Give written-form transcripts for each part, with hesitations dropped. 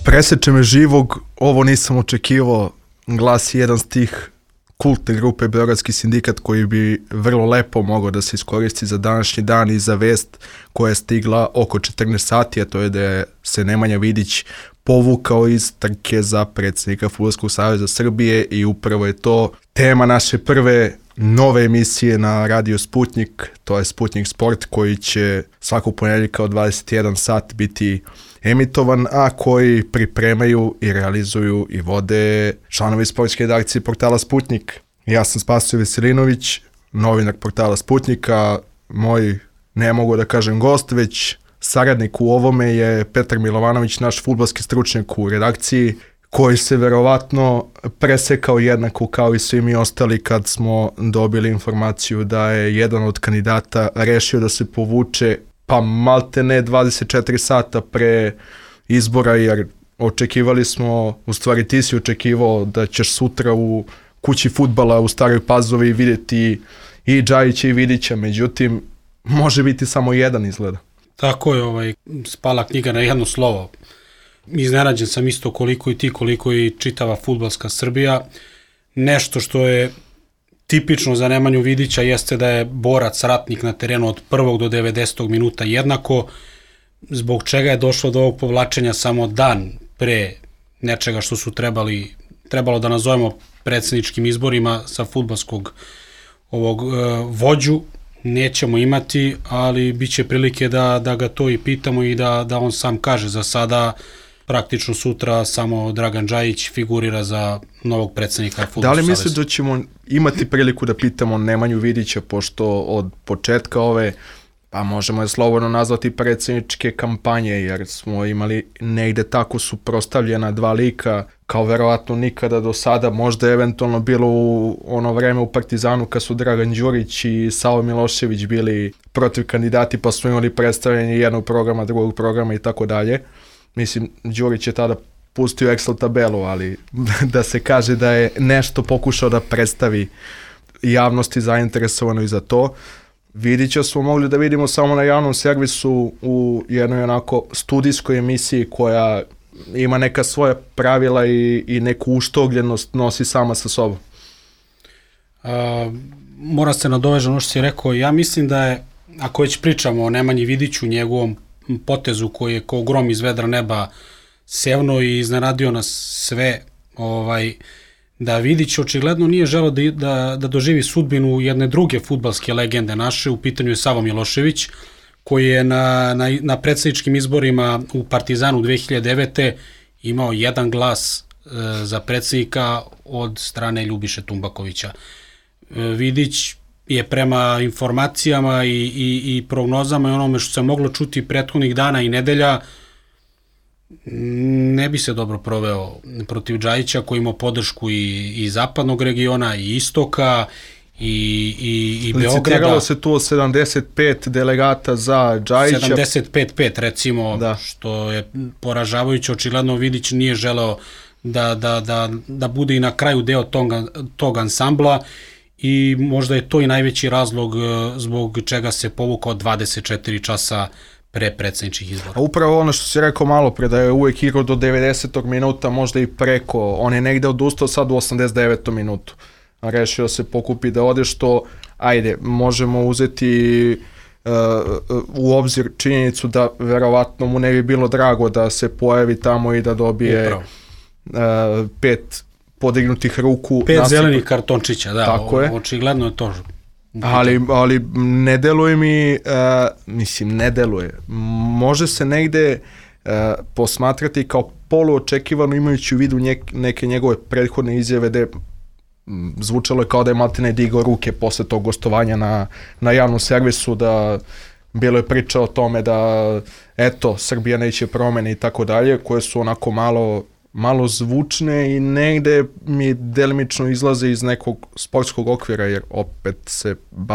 Preseče me živog, ovo nisam očekivao, glasi jedan stih kultne grupe Beogradski sindikat koji bi vrlo lepo mogao da se iskoristi za današnji dan i za vest koja je stigla oko 14 sati, a to je da se Nemanja Vidić povukao iz trke za predsjednika Fudbalskog saveza Srbije i upravo je to tema naše prve nove emisije na Radio Sputnik, to je Sputnik Sport koji će svakog ponedjeljka od 21 sat biti emitovan, a koji pripremaju i realizuju i vode članovi sportske redakcije portala Sputnik. Ja sam Spasoje Veselinović, novinar portala Sputnika, moj, ne mogu da kažem gost, već saradnik u ovome je Petar Milovanović, naš fudbalski stručnjak u redakciji, koji se verovatno presekao jednako kao i svi mi ostali kad smo dobili informaciju da je jedan od kandidata rešio da se povuče pa malte ne 24 sata pre izbora, jer očekivali smo, u stvari ti si očekivao da ćeš sutra u kući fudbala u Staroj Pazovi vidjeti i Džajića i Vidića, međutim može biti samo jedan izgleda. Tako je, spala knjiga na jedno slovo. Iznenađen sam isto koliko i ti, koliko i čitava fudbalska Srbija. Nešto što je tipično za Nemanju Vidića jeste da je borac, ratnik na terenu od 1. do 90. minuta jednako, zbog čega je došlo do ovog povlačenja samo dan pre nečega što su trebalo da nazovemo predsjedničkim izborima sa fudbalskog ovog vođu. Nećemo imati, ali bit će prilike da ga to i pitamo i da on sam kaže. Za sada praktično sutra samo Dragan Džajić figurira za novog predsjednika Fudbalskog saveza. Da li misliš da ćemo imati priliku da pitamo Nemanju Vidića, pošto od početka ove, pa možemo je slobodno nazvati predsjedničke kampanje, jer smo imali negde tako suprotstavljena dva lika, kao verovatno nikada do sada, možda je eventualno bilo u ono vreme u Partizanu kad su Dragan Đurić i Savo Milošević bili protiv kandidati, pa smo imali predstavljanje jednog programa, drugog programa i tako dalje. Mislim, Đurić je tada pustio Excel tabelu, ali da se kaže da je nešto pokušao da predstavi javnosti zainteresovano i za to. Vidića smo mogli da vidimo samo na javnom servisu u jednoj onako studijskoj emisiji koja ima neka svoja pravila i neku uštogljenost nosi sama sa sobom. Mora se nadovežati ono što si rekao. Ja mislim da je, ako već pričamo o Nemanji Vidiću, njegovom potezu koji je kao grom iz vedra neba sevno i iznenadio nas sve, da Vidić očigledno nije želeo da doživi sudbinu jedne druge fudbalske legende naše, u pitanju je Savo Milošević, koji je na predsjedničkim izborima u Partizanu 2009. imao jedan glas za predsjednika od strane Ljubiše Tumbakovića. Vidić je prema informacijama i prognozama i onome što se moglo čuti prethodnih dana i nedelja, ne bi se dobro proveo protiv Džajića, koji imao podršku i zapadnog regiona i istoka i Beograda. Licitiralo se tu 75 delegata za Džajića. 75 recimo, da. Što je poražavajuće. Očigledno Vidić nije želeo da bude i na kraju deo tog ansambla i možda je to i najveći razlog zbog čega se povukao 24 časa pre predsjedničkih izbora. A upravo ono što si rekao malo pre, da je uvek igrao do 90. minuta, možda i preko. On je negde odustao sad u 89. minutu. Rešio se pokupi da ode, što, ajde, možemo uzeti u obzir činjenicu da verovatno mu ne bi bilo drago da se pojavi tamo i da dobije 5 podignutih ruku. 5 zelenih kartončića, da, tako je. Očigledno je to. Ali ne deluje mi, ne deluje. Može se negde posmatrati kao poluočekivano, imajući u vidu neke njegove prethodne izjave gde zvučalo je kao da je maltene digao ruke posle tog gostovanja na javnom servisu, da bilo je priča o tome da eto, Srbija neće promene i tako dalje, koje su onako malo zvučne i negde mi delimično izlaze iz nekog sportskog okvira, jer opet se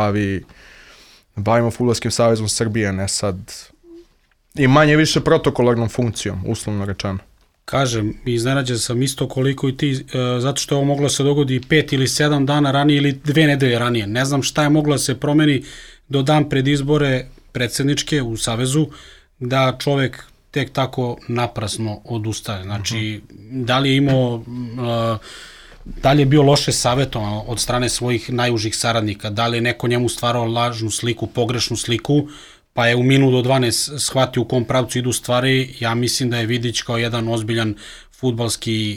bavimo Fudbalskim savezom Srbije, ne sad i manje više protokolarnom funkcijom, uslovno rečeno. Kažem, iznenađen sam isto koliko i ti, zato što je ovo moglo se dogodi 5 ili 7 dana ranije ili 2 nedelje ranije. Ne znam šta je moglo da se promeni do dan pred izbore predsjedničke u Savezu, da čovek tek tako naprasno odustaje. Znači, da li je imao, da li je bio loše savjetovan od strane svojih najužih saradnika, da li je neko njemu stvarao lažnu sliku, pogrešnu sliku, pa je u minut do 12 shvatio u kom pravcu idu stvari. Ja mislim da je Vidić kao jedan ozbiljan fudbalski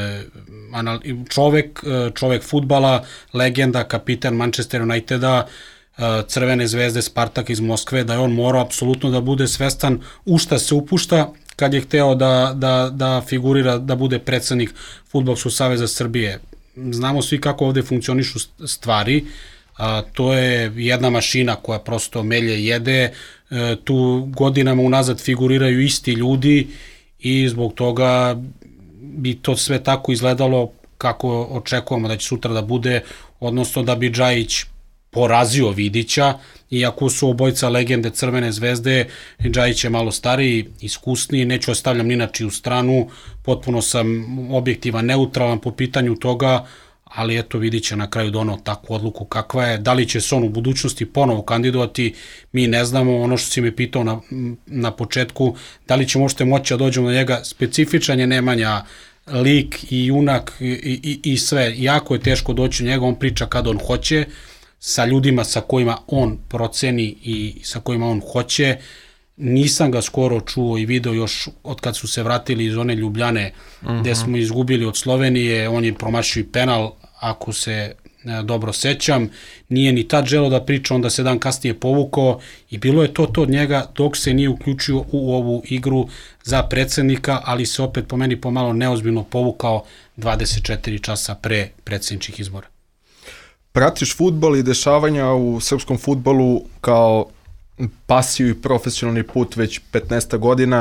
čovek fudbala, legenda, kapitan Manchester Uniteda, Crvene zvezde, Spartak iz Moskve, da je on morao apsolutno da bude svestan u šta se upušta kad je hteo da figurira, da bude predsednik Fudbalskog saveza Srbije. Znamo svi kako ovde funkcionišu stvari, to je jedna mašina koja prosto melje jede, tu godinama unazad figuriraju isti ljudi i zbog toga bi to sve tako izgledalo kako očekujemo da će sutra da bude, odnosno da bi Džajić porazio Vidića, iako su obojca legende Crvene zvezde, Džajić je malo stariji, iskusniji, neću ostavljam ni na čiju stranu, potpuno sam objektivan, neutralan po pitanju toga, ali eto Vidić je na kraju donao takvu odluku kakva je. Da li će se on u budućnosti ponovo kandidovati, mi ne znamo. Ono što si mi pitao na početku, da li ćemo uopšte moći da dođemo na njega, specifičan je Nemanja, lik i junak i sve. Jako je teško doći u njega, on priča kad on hoće, sa ljudima sa kojima on proceni i sa kojima on hoće. Nisam ga skoro čuo i video još od kad su se vratili iz one Ljubljane gde smo izgubili od Slovenije, on je promašio i penal, ako se dobro sećam. Nije ni tad želeo da priča, onda se dan kasnije povukao i bilo je to od njega dok se nije uključio u ovu igru za predsednika, ali se opet po meni pomalo neozbiljno povukao 24 časa pre predsedničkih izbora. Pratiš fudbal i dešavanja u srpskom fudbalu kao pasiju i profesionalni put već 15 godina.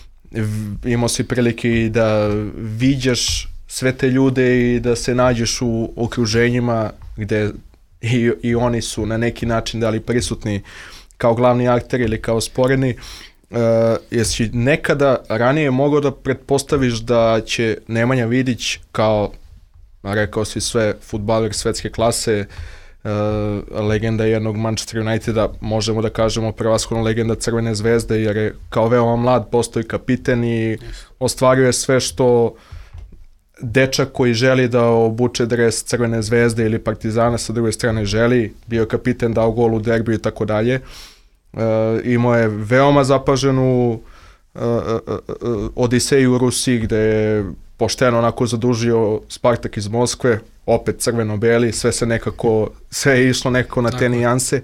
Imao si prilike i da viđaš sve te ljude i da se nađeš u okruženjima gde i oni su na neki način da li prisutni kao glavni akteri ili kao sporedni. Jesi nekada ranije mogao da pretpostaviš da će Nemanja Vidić kao, rekao si sve, fudbaler svetske klase, legenda jednog Manchester Uniteda, možemo da kažemo prevashodno legenda Crvene zvezde, jer je kao veoma mlad postao i kapiten i ostvaruje sve što dečak koji želi da obuče dres Crvene zvezde ili Partizana sa druge strane želi. Bio kapiten, dao gol u derbiju i tako dalje. Imao je veoma zapaženu odiseju u Rusiji gde je pošteno onako zadužio Spartak iz Moskve, opet crveno-beli, sve je išlo nekako na te nijanse.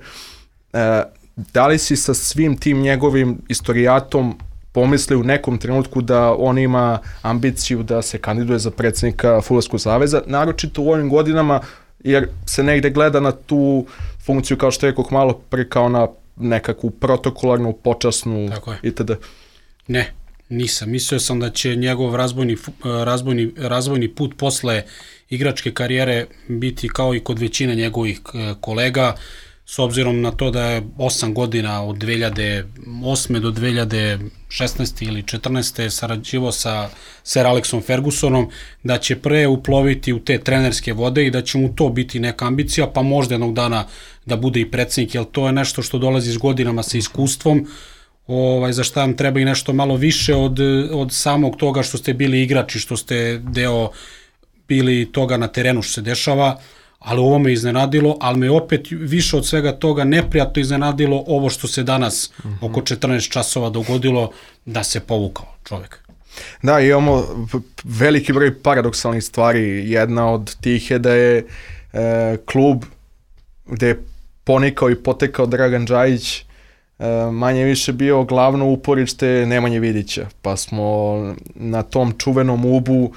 Da li si sa svim tim njegovim istorijatom pomislio u nekom trenutku da on ima ambiciju da se kandiduje za predsednika Fudbalskog saveza, naročito u ovim godinama, jer se negde gleda na tu funkciju, kao što rekao malo pre, kao na nekakvu protokolarnu, počasnu itd. Ne, nisam. Mislio sam da će njegov razvojni put posle igračke karijere biti kao i kod većine njegovih kolega, s obzirom na to da je 8 godina od 2008. do 2016. ili 14. sarađivao sa Sir Alexom Fergusonom, da će pre uploviti u te trenerske vode i da će mu to biti neka ambicija, pa možda jednog dana da bude i predsednik, jer to je nešto što dolazi s godinama sa iskustvom, za šta vam treba i nešto malo više od samog toga što ste bili igrači, što ste deo bili toga na terenu što se dešava, ali ovo me iznenadilo, ali me opet više od svega toga neprijatno iznenadilo ovo što se danas oko 14 časova dogodilo, da se povukao čovjek. Da, imamo veliki broj paradoksalnih stvari. Jedna od tih je da je klub gde je ponikao i potekao Dragan Džajić manje više bio glavno uporište Nemanje Vidića, pa smo na tom čuvenom ubu,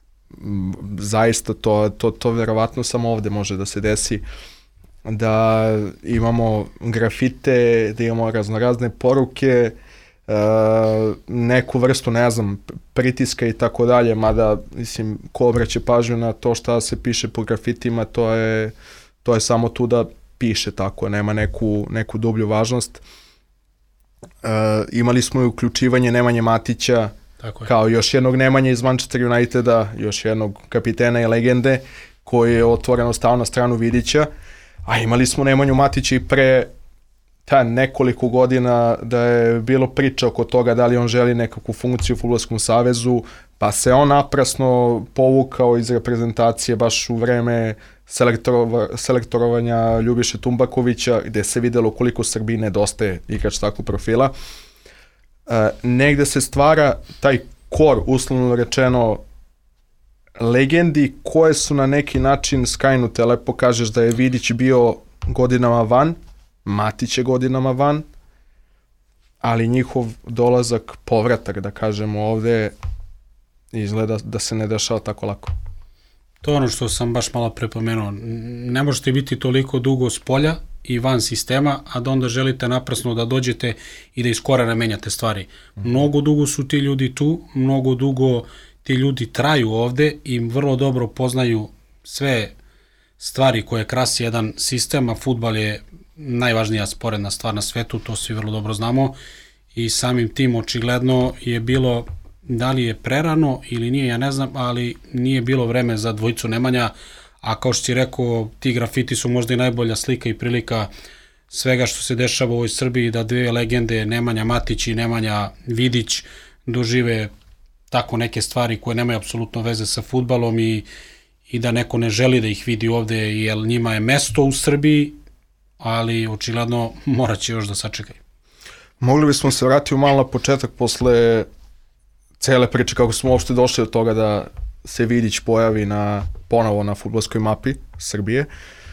zaista to verovatno samo ovde može da se desi, da imamo grafite, da imamo raznorazne poruke, neku vrstu, ne znam, pritiska i tako dalje, mada, mislim, ko obraća pažnju na to šta se piše po grafitima, to je samo tu da piše tako, nema neku dublju važnost. Imali smo i uključivanje Nemanje Matića kao još jednog Nemanja iz Manchester Uniteda, još jednog kapitena i legende koji je otvoreno stao na stranu Vidića, a imali smo Nemanju Matića i pre nekoliko godina da je bilo priča oko toga da li on želi nekakvu funkciju u Fudbalskom savezu, pa se on naprasno povukao iz reprezentacije baš u vreme selektorovanja Ljubiše Tumbakovića, gde se videlo koliko Srbiji nedostaje igrač takvog profila. Negde se stvara taj kor, uslovno rečeno, legendi koje su na neki način skajnute. Lepo kažeš da je Vidić bio godinama van, Matić je godinama van, ali njihov dolazak, povratak, da kažemo ovde, izgleda da se ne dešava tako lako. To je ono što sam baš malo prepomenuo. Ne možete biti toliko dugo s polja i van sistema, a da onda želite naprasno da dođete i da iz korena menjate stvari. Mnogo dugo su ti ljudi tu, mnogo dugo ti ljudi traju ovde i vrlo dobro poznaju sve stvari koje krasi jedan sistem, a fudbal je najvažnija sporedna stvar na svetu, to svi vrlo dobro znamo i samim tim očigledno je bilo, da li je prerano ili nije, ja ne znam, ali nije bilo vreme za dvojicu Nemanja, a kao što si rekao, ti grafiti su možda i najbolja slika i prilika svega što se dešava u ovoj Srbiji, da dve legende, Nemanja Matić i Nemanja Vidić, dožive tako neke stvari koje nemaju apsolutno veze sa fudbalom i da neko ne želi da ih vidi ovde, jer njima je mesto u Srbiji, ali očigledno morat će još da sačekaju. Mogli bismo se vratiti malo na početak posle cele priče, kako smo uopšte došli od toga da se Vidić pojavi ponovo na fudbalskoj mapi Srbije.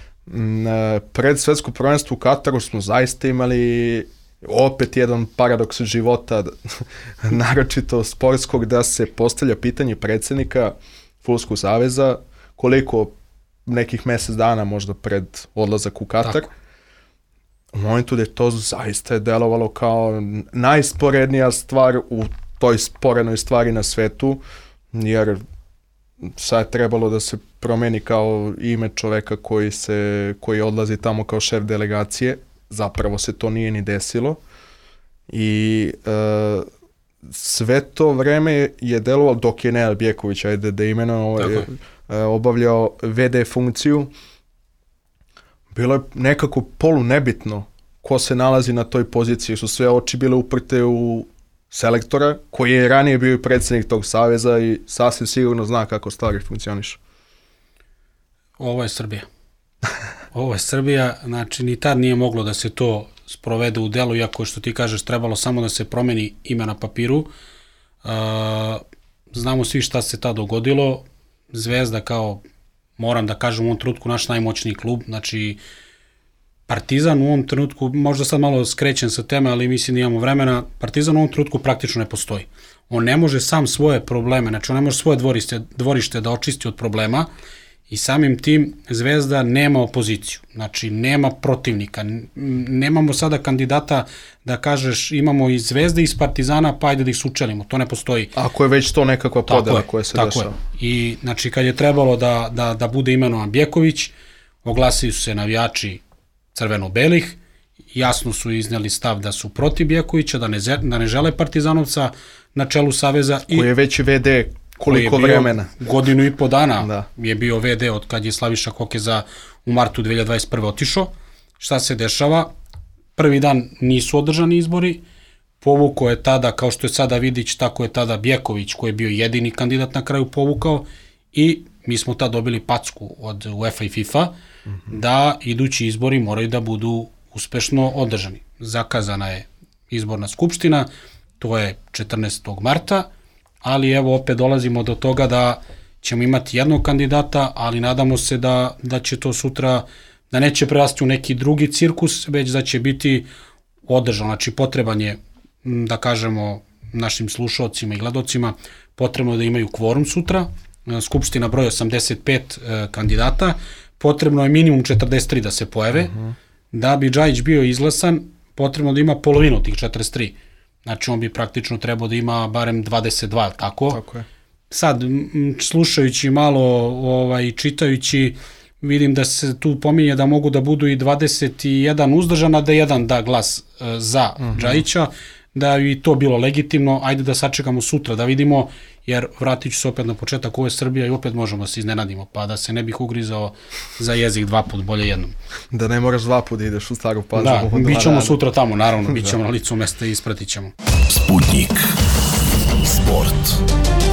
Pred svetsko prvenstvo u Kataru smo zaista imali opet jedan paradoks života, naročito sportskog, da se postavlja pitanje predsednika Fudbalskog saveza koliko nekih mesec dana možda pred odlazak u Katar. Tako. U momentu da je to zaista delovalo kao najsporednija stvar u toj sporednoj stvari na svetu, jer sad je trebalo da se promeni kao ime čoveka koji odlazi tamo kao šef delegacije. Zapravo se to nije ni desilo i sve to vreme je delovalo dok je Nenad Bjeković, ajde da imenujem, obavljao VD funkciju. Bilo je nekako polunebitno ko se nalazi na toj poziciji, su sve oči bile uprte u selektora, koji je ranije bio i predsjednik tog saveza i sasvim sigurno zna kako stvari funkcionišu. Ovo je Srbija. Ovo je Srbija, znači ni tad nije moglo da se to sprovede u delu, iako što ti kažeš trebalo samo da se promeni ime na papiru. Znamo svi šta se tad dogodilo. Zvezda kao, moram da kažem u ovom trenutku, naš najmoćniji klub, znači Partizan u ovom trenutku, možda sad malo skrećem sa teme, ali mislim da imamo vremena, Partizan u ovom trenutku praktično ne postoji. On ne može sam svoje probleme, znači on ne može svoje dvorište da očisti od problema i samim tim Zvezda nema opoziciju, znači nema protivnika, nemamo sada kandidata da kažeš imamo i Zvezde i iz Partizana pa ajde da ih sučelimo, to ne postoji. Ako je već to nekakva podela koja se dešava. Tako je. I znači kad je trebalo da bude imenovan Bjeković, oglasili su se navijači crveno-belih, jasno su izneli stav da su protiv Bjekovića, da ne žele Partizanovca na čelu saveza. Koji je već VD koliko vremena? Godinu i po dana je bio VD od kad je Slaviša Kokeza u martu 2021. otišao. Šta se dešava? Prvi dan nisu održani izbori, povukao je tada, kao što je sada Vidić, tako je tada Bjeković, koji je bio jedini kandidat na kraju povukao i mi smo tad dobili packu od UEFA i FIFA da idući izbori moraju da budu uspešno održani. Zakazana je izborna skupština, to je 14. marta, ali evo opet dolazimo do toga da ćemo imati jednog kandidata, ali nadamo se da će to sutra, da neće prerasti u neki drugi cirkus, već da će biti održan. Znači potreban je, da kažemo našim slušalcima i gledocima, potrebno je da imaju kvorum sutra, skupština broj 85 kandidata, potrebno je minimum 43 da se pojave, da bi Džajić bio izglasan, potrebno da ima polovinu tih 43. Znači on bi praktično trebao da ima barem 22, tako? Tako je. Sad, slušajući malo i čitajući, vidim da se tu pominje da mogu da budu i 21 uzdržan, a da jedan da glas za Džajića, da je to bilo legitimno, ajde da sačekamo sutra, da vidimo, jer vratit ću se opet na početak, ovo je Srbija i opet možemo se iznenadimo, pa da se ne bih ugrizao za jezik 2 put, bolje jednom. Da ne moraš 2 puta ideš u Staru Pazovu. Da, bit ćemo sutra tamo, naravno, bit ćemo na licu mesta i ispratit ćemo. Sputnik. Sport.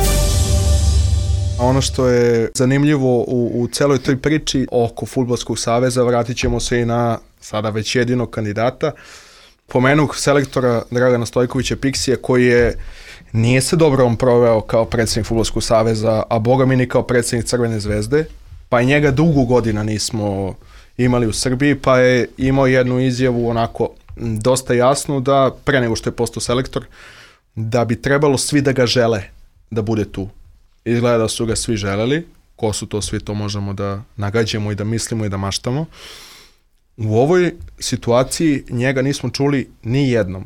Ono što je zanimljivo u celoj toj priči oko Fudbalskog saveza, vratit ćemo se i na sada već jedinog kandidata. Pomenuh selektora Dragana Stojkovića Piksija, koji nije se dobro on proveo kao predsjednik Fudbalskog saveza, a boga mi ni kao predsjednik Crvene zvezde, pa i njega dugo godina nismo imali u Srbiji, pa je imao jednu izjavu onako dosta jasnu da pre nego što je postao selektor, da bi trebalo svi da ga žele da bude tu. Izgleda da su ga svi želeli, ko su to svi, to možemo da nagađamo i da mislimo i da maštamo. U ovoj situaciji njega nismo čuli ni jednom.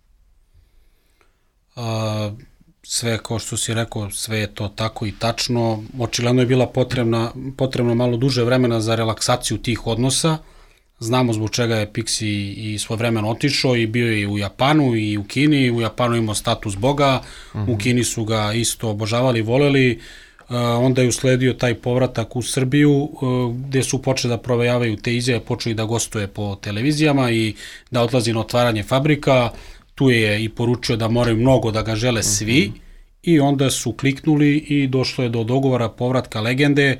Sve, kao što si rekao, sve je to tako i tačno. Očigledno je bila potrebno malo duže vremena za relaksaciju tih odnosa. Znamo zbog čega je Piksi i svoj vremena otišao i bio je u Japanu i u Kini. U Japanu imao status boga, u Kini su ga isto obožavali, voleli. Onda je usledio taj povratak u Srbiju gde su počeli da provejavaju te izjave, počeli da gostuje po televizijama i da odlazi na otvaranje fabrika. Tu je i poručio da moraju mnogo da ga žele svi i onda su kliknuli i došlo je do dogovora povratka legende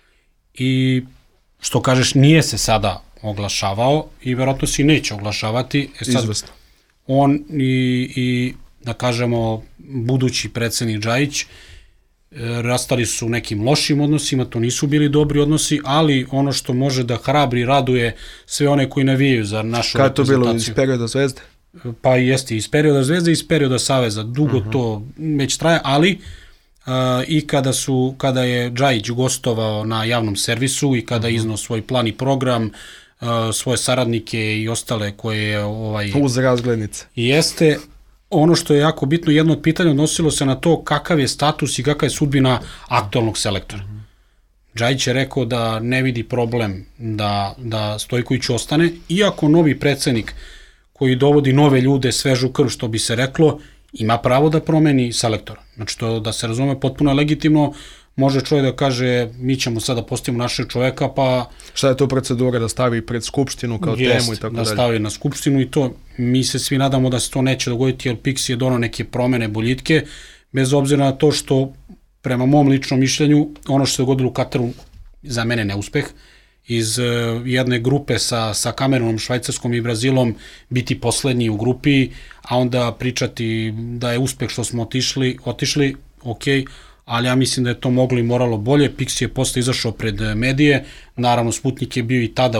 i što kažeš nije se sada oglašavao i verovatno se neće oglašavati. Izvesno. On i da kažemo budući predsednik Džajić rastali su nekim lošim odnosima, to nisu bili dobri odnosi, ali ono što može da hrabri, raduje sve one koji navijaju za našu reprezentaciju. Kada je to bilo iz perioda Zvezde? Pa jeste, iz perioda Zvezde i iz perioda Saveza. Dugo to već traje, ali i kada je Džajić gostovao na javnom servisu i kada iznao svoj plan i program, svoje saradnike i ostale koje je uz razglednice. Jeste. Ono što je jako bitno, jedno od pitanja odnosilo se na to kakav je status i kakva je sudbina aktualnog selektora. Džajić je rekao da ne vidi problem da Stojković ostane, iako novi predsednik koji dovodi nove ljude, svežu krv, što bi se reklo, ima pravo da promeni selektora. Znači, to da se razume potpuno je legitimno, može čovjek da kaže mi ćemo sada postavimo našeg čoveka, pa... Šta je to procedura da stavi pred skupštinu kao temu i tako dalje? Da stavi na skupštinu i to, mi se svi nadamo da se to neće dogoditi, jer Piksi je donao neke promene, boljitke, bez obzira na to što, prema mom ličnom mišljenju, ono što se dogodilo u Kataru, za mene neuspeh, iz jedne grupe sa Kamerunom, Švajcarskom i Brazilom biti poslednji u grupi, a onda pričati da je uspeh što smo otišli, okej, ali ja mislim da je to moglo i moralo bolje. Piksi je posle izašao pred medije, naravno Sputnik je bio i tada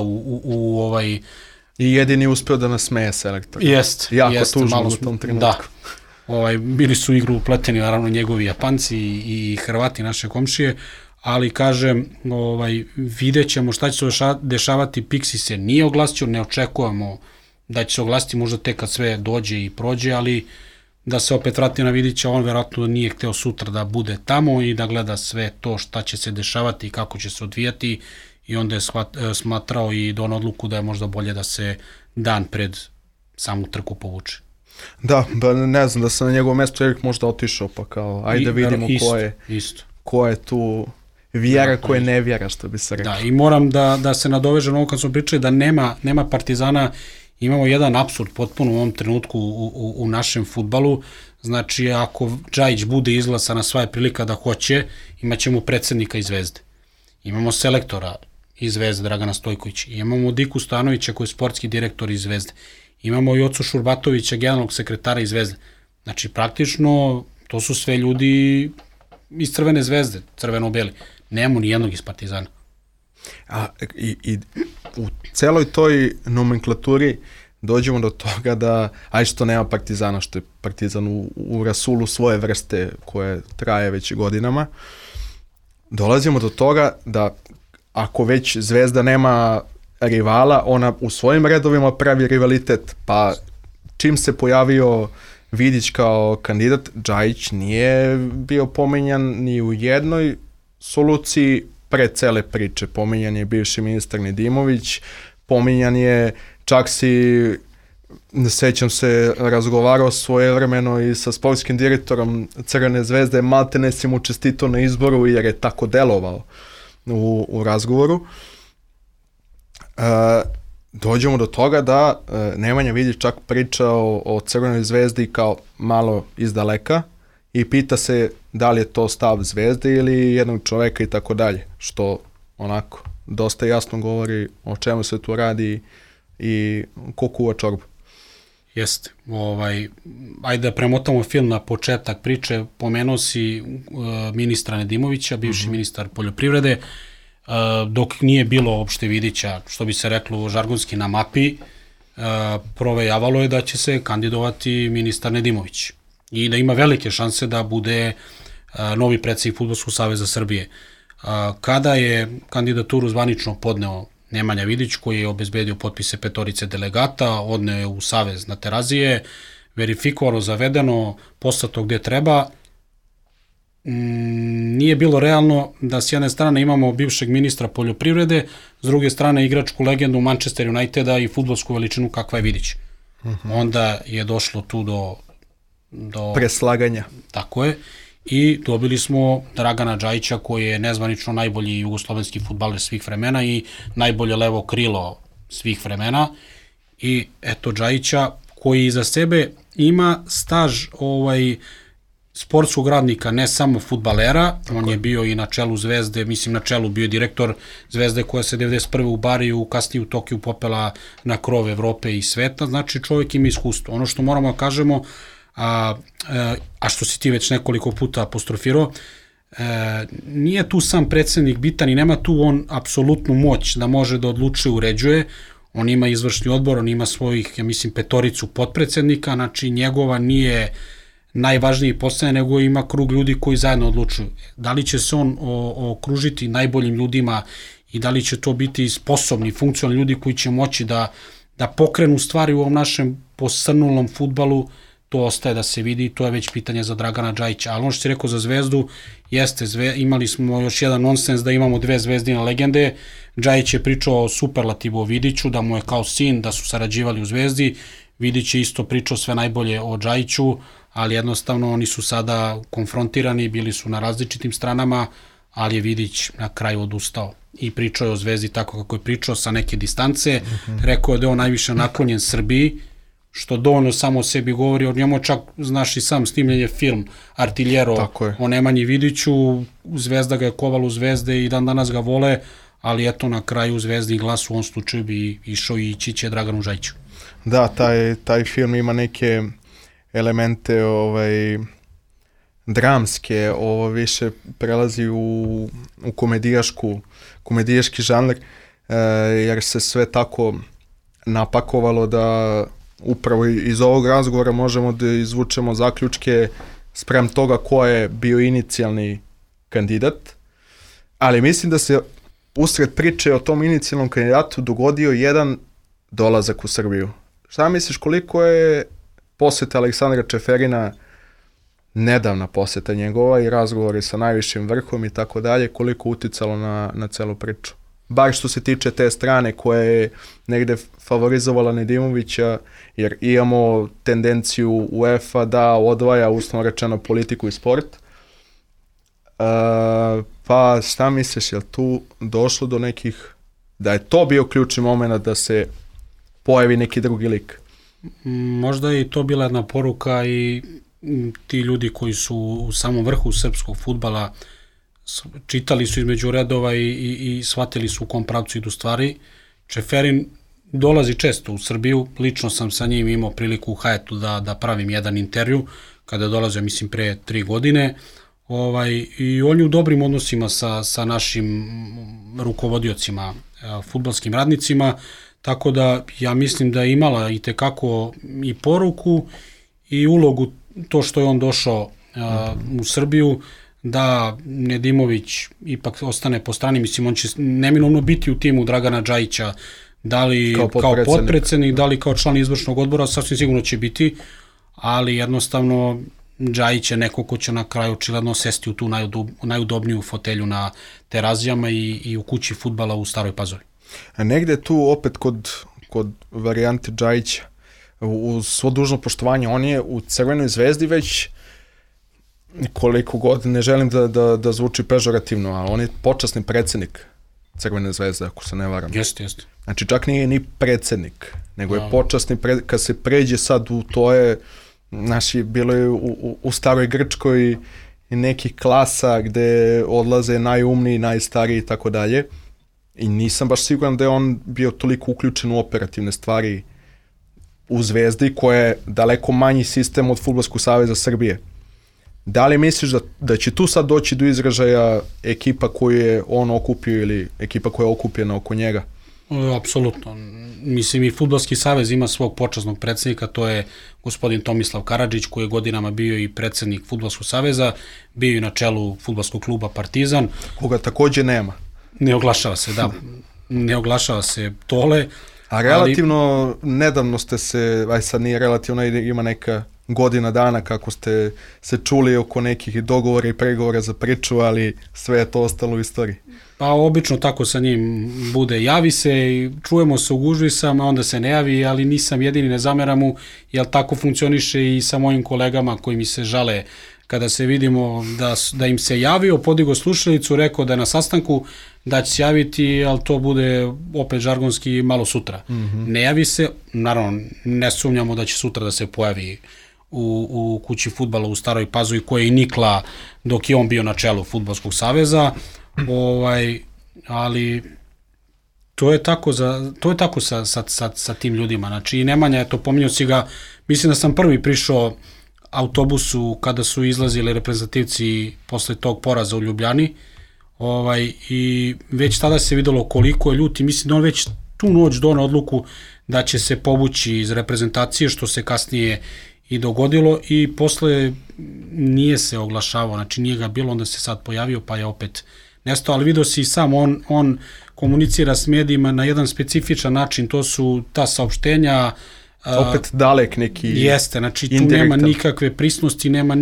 I jedini uspeo da nas smeje selektor. Jest. Jako tužno u tom trenutku. Da. Bili su u igru upleteni, naravno, njegovi Japanci i Hrvati, naše komšije, ali kažem, vidjet ćemo šta će se dešavati. Piksi se nije oglasio, ne očekujemo da će se oglasiti možda tek kad sve dođe i prođe, ali da se opet vrati na Vidića, on verovatno nije hteo sutra da bude tamo i da gleda sve to šta će se dešavati i kako će se odvijati i onda je smatrao i donao odluku da je možda bolje da se dan pred samu trku povuče. Da, ne znam, da sam na njegovom mjestu Erik možda otišao, pa kao, ajde vidimo ko je tu vjera, ko je nevjera, što bi se rekao. Da, i moram da se nadovežem ovo kad smo pričali da nema Partizana. Imamo jedan apsurd potpuno u ovom trenutku u našem fudbalu. Znači, ako Džajić bude izglasan na sva prilika da hoće, imaćemo predsednika iz Zvezde. Imamo selektora iz Zvezde, Dragana Stojkovića. Imamo Diku Stanovića koji je sportski direktor iz Zvezde. Imamo i Ocu Šurbatovića, generalnog sekretara iz Zvezde. Znači, praktično, to su sve ljudi iz Crvene zvezde, crveno-beli. Nemamo ni jednog iz Partizana. I u celoj toj nomenklaturi dođemo do toga da, što nema Partizana, što je Partizan u rasulu svoje vrste koje traje već godinama, dolazimo do toga da ako već Zvezda nema rivala, ona u svojim redovima pravi rivalitet, pa čim se pojavio Vidić kao kandidat, Džajić nije bio pomenjan ni u jednoj soluciji pre cele priče. Pomenjan je bivši ministar Nedimović, pomenjan je, čak si Sećam se, razgovarao svojevremeno i sa sportskim direktorom Crvene zvezde, maltene si mu čestito na izboru jer je tako delovao u razgovoru. Dođemo do toga da Nemanja Vidić čak priča o Crvenoj zvezdi kao malo izdaleka i pita se da li je to stav zvezde ili jednog čoveka i tako dalje, što onako dosta jasno govori o čemu se tu radi i ko kuva čorbu. Jeste. Ajde da premotamo film na početak priče. Pomenuo si ministra Nedimovića, bivši ministar poljoprivrede, dok nije bilo uopšte Vidića, što bi se reklo žargonski na mapi, provejavalo je da će se kandidovati ministar Nedimović i da ima velike šanse da bude novi predsjednik Fudbalskog saveza Srbije. Kada je kandidaturu zvanično podneo Nemanja Vidić, koji je obezbedio potpise 5 delegata, odneo je u savez na Terazije, verifikovano, zavedeno, poslato gde treba, nije bilo realno da s jedne strane imamo bivšeg ministra poljoprivrede, s druge strane igračku legendu Manchester Uniteda i fudbalsku veličinu kakva je Vidić. Onda je došlo tu do preslaganja. Tako je. I dobili smo Dragana Džajića, koji je nezvanično najbolji jugoslovenski fudbaler svih vremena i najbolje levo krilo svih vremena. I eto Džajića, koji iza sebe ima staž sportskog radnika, ne samo fudbalera. On je bio i na čelu Zvezde, mislim na čelu, bio je direktor Zvezde koja se 91. u Bariju, kasnije u Tokiju popela na krov Evrope i sveta. Znači čovjek ima iskustvo. Ono što moramo da kažemo, a što si ti već nekoliko puta apostrofirao, nije tu sam predsjednik bitan i nema tu on apsolutnu moć da može da odlučuje, uređuje. On ima izvršni odbor, on ima svojih, ja mislim, 5 potpredsjednika, znači njegova nije najvažniji posao, nego ima krug ljudi koji zajedno odlučuju. Da li će se on okružiti najboljim ljudima i da li će to biti sposobni, funkcionalni ljudi koji će moći da pokrenu stvari u ovom našem posrnulom fudbalu, to ostaje da se vidi, to je već pitanje za Dragana Džajića. Ali ono što si rekao za Zvezdu, jeste, imali smo još jedan nonsens da imamo 2 zvezdine legende. Džajić je pričao o superlativu o Vidiću, da mu je kao sin, da su sarađivali u Zvezdi. Vidić je isto pričao sve najbolje o Džajiću, ali jednostavno oni su sada konfrontirani, bili su na različitim stranama, ali je Vidić na kraju odustao i pričao je o Zvezdi tako kako je pričao sa neke distance. Rekao je da je on najviše naklonjen Srbiji, što dovoljno samo o sebi govori, o njemu čak, znaš i sam, snimljen je film Artiljero o Nemanji Vidiću, Zvezda ga je kovala u Zvezde i dan danas ga vole, ali eto na kraju Zvezdi glas u ovom slučaju bi išao i ići će Draganu Džajiću. Da, taj film ima neke elemente dramske, ovo više prelazi u komedijaški žanr, jer se sve tako napakovalo da upravo iz ovog razgovora možemo da izvučemo zaključke sprem toga ko je bio inicijalni kandidat, ali mislim da se usred priče o tom inicijalnom kandidatu dogodio jedan dolazak u Srbiju. Šta misliš koliko je poseta Aleksandra Čeferina, nedavna poseta njegova i razgovori sa najvišim vrhom i tako dalje, koliko uticalo na celu priču? Bar što se tiče te strane koja je negde favorizovala Nedimovića, jer imamo tendenciju UEFA da odvaja, uslovno rečeno, politiku i sport. Pa šta misliš, je li tu došlo do nekih, da je to bio ključni moment da se pojavi neki drugi lik? Možda je i to bila jedna poruka i ti ljudi koji su u samom vrhu srpskog fudbala čitali su između redova i shvatili su u kom pravcu idu stvari. Čeferin dolazi često u Srbiju, lično sam sa njim imao priliku u Hajetu da pravim jedan intervju, kada je dolazio, mislim, pre 3 godine, i on je u dobrim odnosima sa našim rukovodiocima, fudbalskim radnicima, tako da ja mislim da je imala i tekako i poruku i ulogu to što je on došao u Srbiju, da Nedimović ipak ostane po strani, mislim, on će neminovno biti u timu Dragana Džajića, da li kao potpredsjednik, da li kao član izvršnog odbora, sasvim sigurno će biti, ali jednostavno Džajić je neko ko će na kraju očigledno sesti u tu najudobniju fotelju na Terazijama i u kući fudbala u Staroj Pazovi. A negde tu opet kod varijante Džajića uz svo dužno poštovanje, on je u Crvenoj zvezdi već koliko god, ne želim da zvuči pežorativno, ali on je počasni predsjednik Crvene zvezde, ako se ne varam. Jeste. Znači čak nije ni predsjednik, nego je počasni, kad se pređe sad u to je, znači bilo je u staroj Grčkoj i nekih klasa gde odlaze najumniji, najstariji i tako dalje. I nisam baš siguran da je on bio toliko uključen u operativne stvari u Zvezdi, koja je daleko manji sistem od Fudbalskog saveza Srbije. Da li misliš da će tu sad doći do izražaja ekipa koju je on okupio ili ekipa koja je okupljena oko njega? Apsolutno. Mislim, i Fudbalski savez ima svog počasnog predsjednika, to je gospodin Tomislav Karadžić, koji je godinama bio i predsjednik Fudbalskog saveza, bio i na čelu Fudbalskog kluba Partizan. Koga također nema. Ne oglašava se, da. Ne oglašava se Tole. A relativno nedavno ste se, aj sad nije relativno, ima neka godina dana kako ste se čuli oko nekih dogovora i pregovora za priču, ali sve je to ostalo u istoriji. Pa obično tako sa njim bude, javi se i čujemo se u gužvi sam, a onda se ne javi, ali nisam jedini, ne zameram mu, jer tako funkcioniše i sa mojim kolegama koji mi se žale kada se vidimo da im se javio, podigo slušalicu, rekao da je na sastanku, da će se javiti, ali to bude opet žargonski malo sutra. Ne javi se, naravno ne sumnjamo da će sutra da se pojavi u kući fudbala u Staroj Pazovi, koja je i nikla dok je on bio na čelu Fudbalskog saveza, ali to je tako sa tim ljudima. Znači i Nemanja, eto, pominjao si ga, mislim da sam prvi prišao autobusu kada su izlazili reprezentativci posle tog poraza u Ljubljani, i već tada se videlo koliko je ljut i mislim da on već tu noć doneo odluku da će se povući iz reprezentacije, što se kasnije i dogodilo, i posle nije se oglašavao, znači nije ga bilo, onda se sad pojavio pa je opet nestao, ali vidio si i sam, on komunicira s medijima na jedan specifičan način, to su ta saopštenja, opet dalek neki jeste, znači tu indirektan. Nema nikakve prisnosti, nema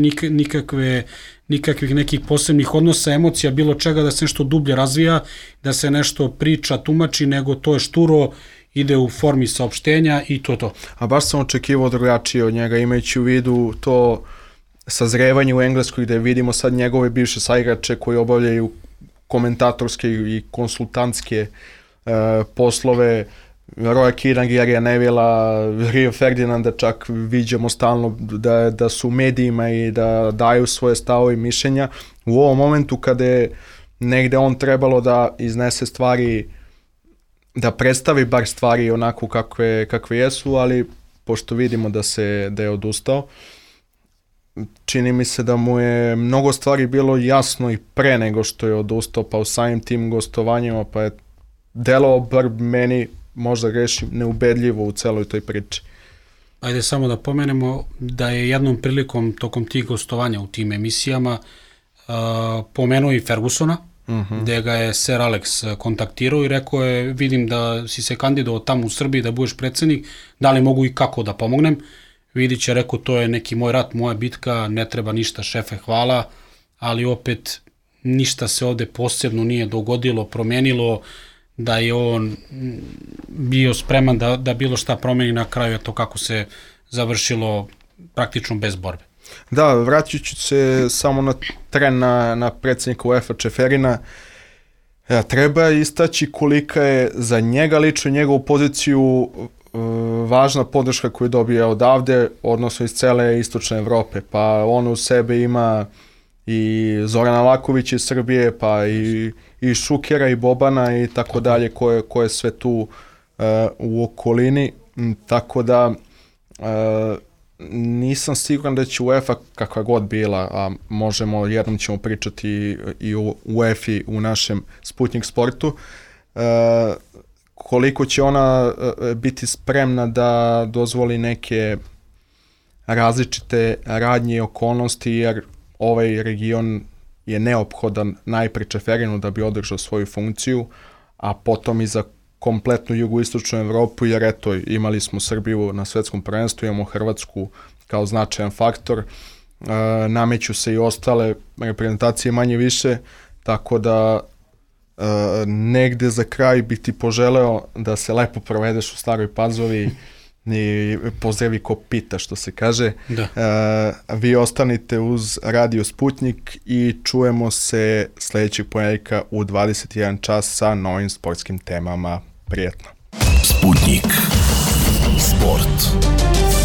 nikakvih nekih posebnih odnosa, emocija, bilo čega da se nešto dublje razvija, da se nešto priča, tumači, nego to je šturo, ide u formi saopštenja i to je to. A baš sam očekivao drugačije od njega, imajući u vidu to sazrevanje u Engleskoj, gde vidimo sad njegove bivše saigrače koji obavljaju komentatorske i konsultantske poslove, Roya Keane, Garija Nevilla, Rio Ferdinanda, čak viđamo stalno da su u medijima i da daju svoje stavove i mišljenja. U ovom momentu kada je negde on trebalo da iznese stvari, da predstavi bar stvari onako kakve jesu, ali pošto vidimo da je odustao, čini mi se da mu je mnogo stvari bilo jasno i pre nego što je odustao, pa u samim tim gostovanjima, pa je delovao bar meni, možda grešim, neubedljivo u celoj toj priči. Ajde samo da pomenemo da je jednom prilikom tokom tih gostovanja u tim emisijama pomenuo i Fergusona, gde ga je Sir Alex kontaktirao i rekao je, vidim da si se kandidovao tamo u Srbiji da budeš predsjednik, da li mogu i kako da pomognem. Vidić je rekao, to je neki moj rat, moja bitka, ne treba ništa, šefe, hvala, ali opet ništa se ovde posebno nije dogodilo, promenilo, da je on bio spreman da bilo šta promeni, na kraju je to kako se završilo praktično bez borbe. Da, vratit ću se samo na tren na predsjednika UEFA Čeferina. Treba istaći kolika je za njega lično, njegovu poziciju, važna podrška koju dobija odavde, odnosno iz cele istočne Evrope. Pa on u sebe ima i Zorana Lakovića iz Srbije, pa i Šukera i Bobana i tako dalje, koje sve tu u okolini. Tako da nisam siguran da će UEFA, kakva god bila, a jednom ćemo pričati i o UEFA u našem Sputnik sportu, koliko će ona biti spremna da dozvoli neke različite radnje i okolnosti, jer ovaj region je neophodan najpre Čeferinu da bi održao svoju funkciju, a potom i za kompletnu jugoistočnu Evropu, jer eto, imali smo Srbiju na svetskom prvenstvu, imamo Hrvatsku kao značajan faktor, nameću se i ostale reprezentacije manje više, tako da negde za kraj bih ti poželeo da se lepo provedeš u Staroj Pazovi ni pozdravi ko pita, što se kaže. Da. Vi ostanite uz Radio Sputnik i čujemo se sledećeg ponedjeljka u 21 čas sa novim sportskim temama. Prijetno. Sputnik. Sport.